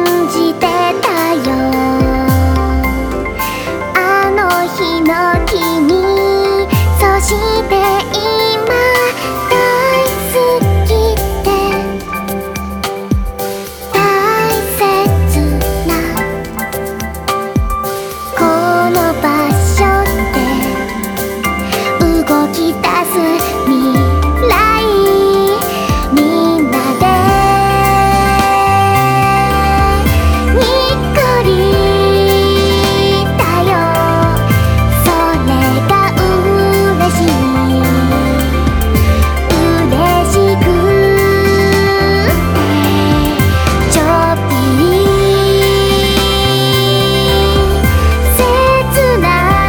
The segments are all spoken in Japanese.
じてたよ。あの日の君、そして今大好きって大切なこの場所で動き出す未来、みんなでにっこりだよ。それが嬉しい、嬉しくてちょっぴり切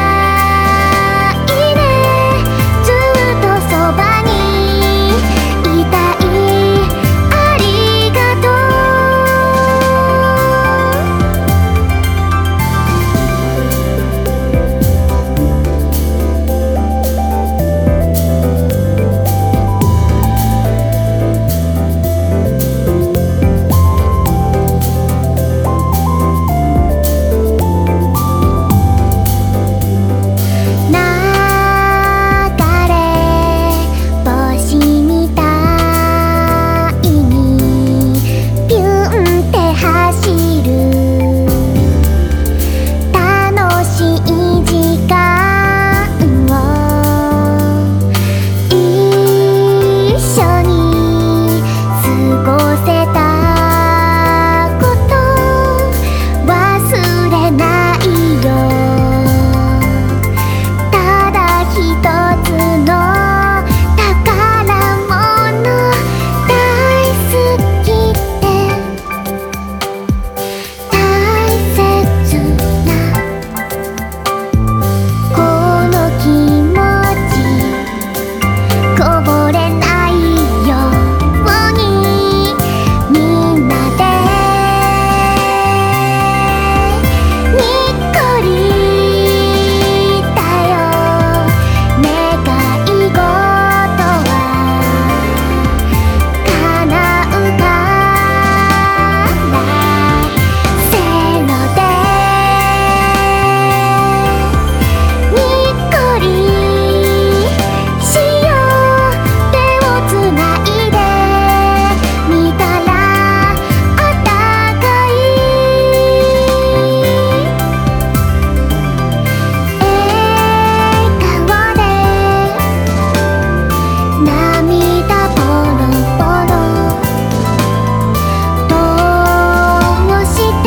ないね。ずっとそばにいたい、ありがとう。流れ星みたいにピュンって走る楽しい時間を一緒に過ごせたこと忘れないよ。ただ一つの宝物、大好きって大切なこの気持ち、こぼれないようにみんなでにっこりだよ。願い事は叶うからせーのでにっこりしよう。手をつないでみたらお互い笑顔で涙ポロポロどうして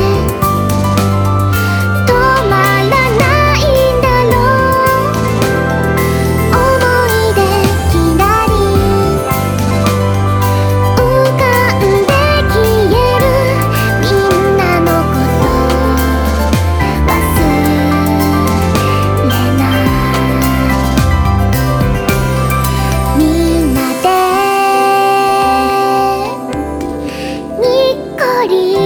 止まらないんだろう。思い出きらり浮かんで消える、みんなのこと忘れない。みんなでにっこり